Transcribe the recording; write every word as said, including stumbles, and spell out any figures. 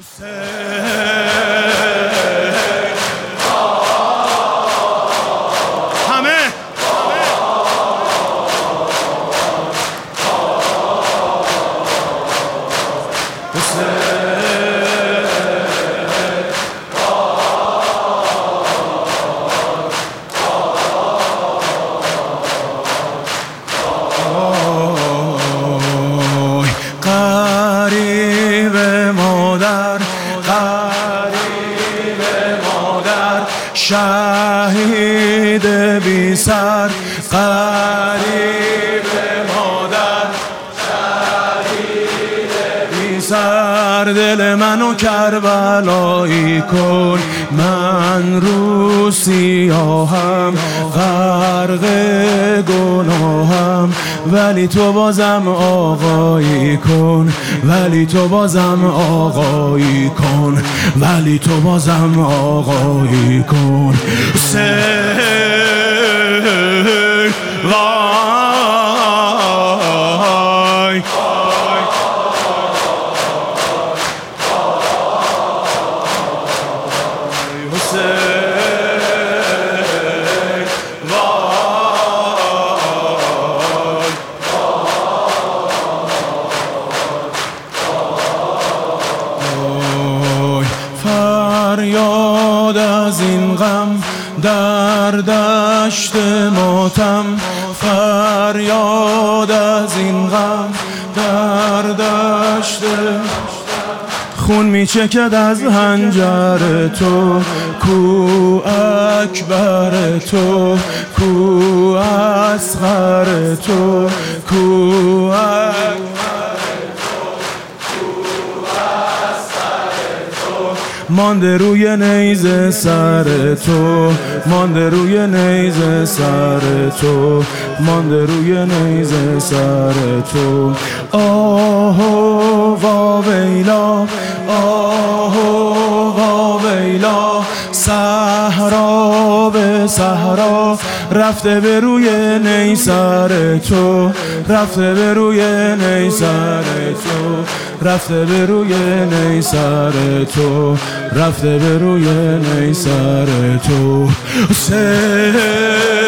قریب مادر قریب مادر شهید بی سر قریب مادر شهید بی سر دل منو کربلایی کن من رو سیاهم غرق گناهم ولی تو بازم آقایی کن ولی تو بازم آقایی کن ولی تو بازم آقایی کن حسین وای فریاد از این غم در دشت ماتم فریاد از این غم در دشت خون میچکد از حنجر تو کو اکبر تو کو اصغر تو کو مانده روی نیزه سر تو مانده روی نیزه سر تو مانده روی نیزه سر تو آهو وا ویلا آهو وا ویلا صحرا به صحرا رفته به روی نیسر تو رفته به روی نیسر تو رفته به روی نیسر تو رفته به روی نیسر تو